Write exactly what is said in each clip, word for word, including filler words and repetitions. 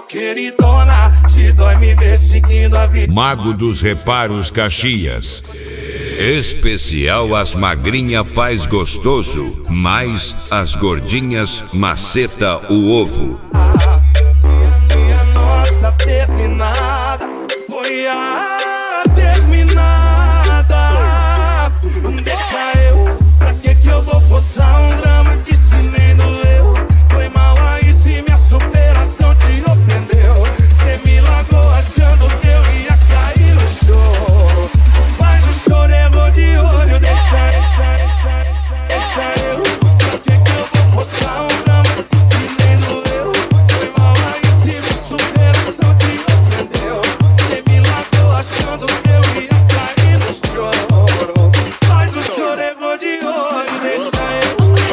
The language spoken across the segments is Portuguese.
Queridona, te dói me ver seguindo a vida. Mago dos Reparos Caxias. Especial as magrinha faz gostoso, mas as gordinhas maceta o ovo. Minha nossa terminada foi a terminada. Não deixa eu, pra que que eu vou forçar um drama que se nem doeu? Foi mal aí se minha superação te ofendeu. Cê me largou achando que eu ia cair no choro, mas o choro errou de olho. Deixa, deixa, deixa, deixa eu, pra que que eu vou forçar um drama que se nem doeu? Foi mal aí se minha superação te ofendeu. Cê me largou achando que eu ia cair no choro, mas o choro errou de olho. Deixa eu.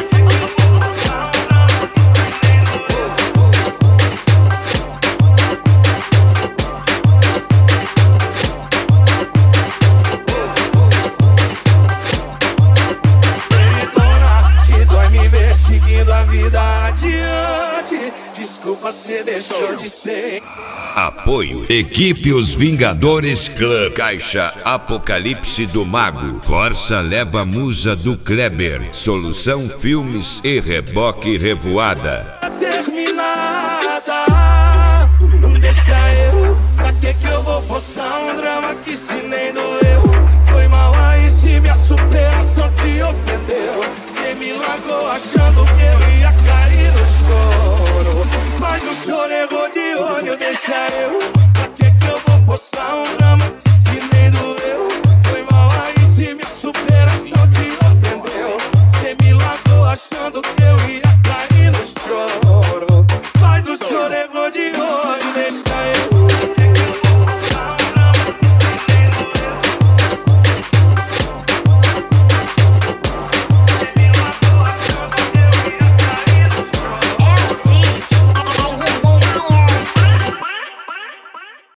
Te dói me ver seguindo a vida adiante. Desculpa, cê deixou de ser. Apoio Equipe Os Vingadores Clã. Caixa Apocalipse do Mago. Corsa leva musa do Kleber. Solução Filmes e Reboque Revoada. Terminada, não deixa eu, pra que que eu vou forçar um drama que se nem doeu? Foi mal aí se minha superação te ofendeu. Cê me largou achando que eu ia cair no choro, mas o choro errou de olho. Deixa eu, pra que que eu vou forçar um drama